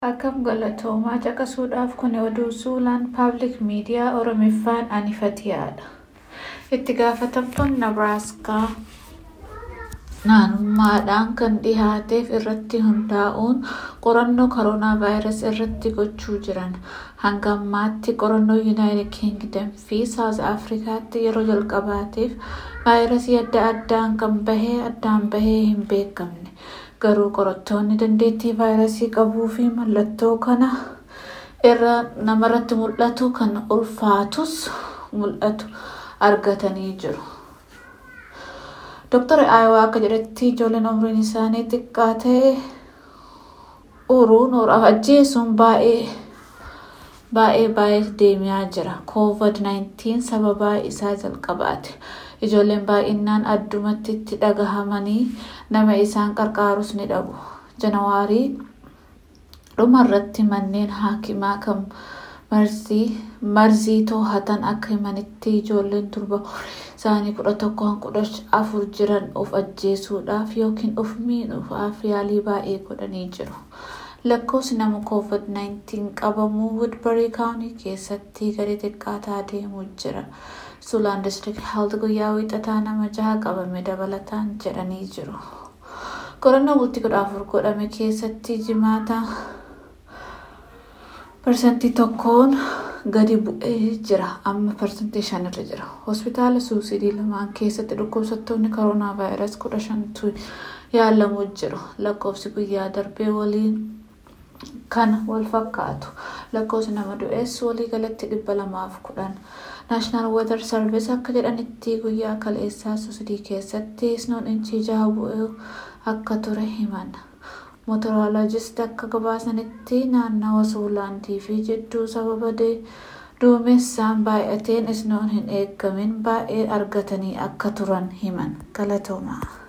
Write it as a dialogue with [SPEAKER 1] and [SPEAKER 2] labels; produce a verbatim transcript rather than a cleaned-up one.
[SPEAKER 1] Akkam galatoomaa caqasuudhaaf kun oduu suulaan paablik miidiyaa Oromiffaan anifatiyaadha. Itti gaafatamtoonni Nebraaskaa naannummaadhaan kan dhihaateef irratti hundaa'uun qorannoo koronaa vaayirasii irratti gochuu jiran. Hanga ammaatti qorannoo Yuunaayitid Kiingdam fi Saawuz Afrikaatti yeroo jalqabaatiif vaayirasii adda addaan kan bahee addaan bahee hin beekamne. Garuu qorattoonni dandeettii vaayirasii qabuu fi mallattoo kana irra namarratti mul'atu kan ulfaatus mul'atu argatanii jiru. Dooktar Aayawaa akka jedhetti ijoolleen umriin isaanii xiqqaa ta'e uruun horaaf ajjeesuun baay'ee baay'ee baay'ee deemaa jira. koovid sagal sababaa isaa jalqabaati. Ijoolleen baay'inaan addumatti itti dhagahamanii nama isaan qarqaarus ni dhabu. Janawaarii dhumarratti manneen haakimaa kan marzii to'atan akka himanitti ijoolleen durba isaanii kudha tokko kudha afur jiran of ajjeesuudhaaf yookiin of miidhuudhaaf yaalii baay'ee godhanii jiru. Lakkoofsi nama koovid sagal qabamuu Woodbury County keessatti gadi xiqqaataa deemuu jira. Suulaan District Health guyyaa wiixataa nama jaha qabame dabalataan jedhanii jiru. Qorannoo bultii kudha afur godhame keessatti jimaata parsantii tokkoon gadi bu'ee jira. Amma parsantii shanirra jira. Hospitaala suusidii lamaan keessatti dhukkubsattoonni koronaa vaayirasii kudha shantu yaalamuu jiru. Lakkoofsi guyyaa darbee waliin kan wal fakkaatu. Lakkoofsi nama du'ees walii galatti dhibba lamaaf kudhan. National Weather Service akka jedhanitti guyyaa kaleessaa suusidii keessatti isnoon inchii jaha bu'ee akka ture himan. Meteorologist akka gabaasanitti naannawa Suulaandii fi jidduu sababa duumessaan baay'ateen isnoon hin eegamin baay'ee argatanii akka turan himan. Galatoomaa.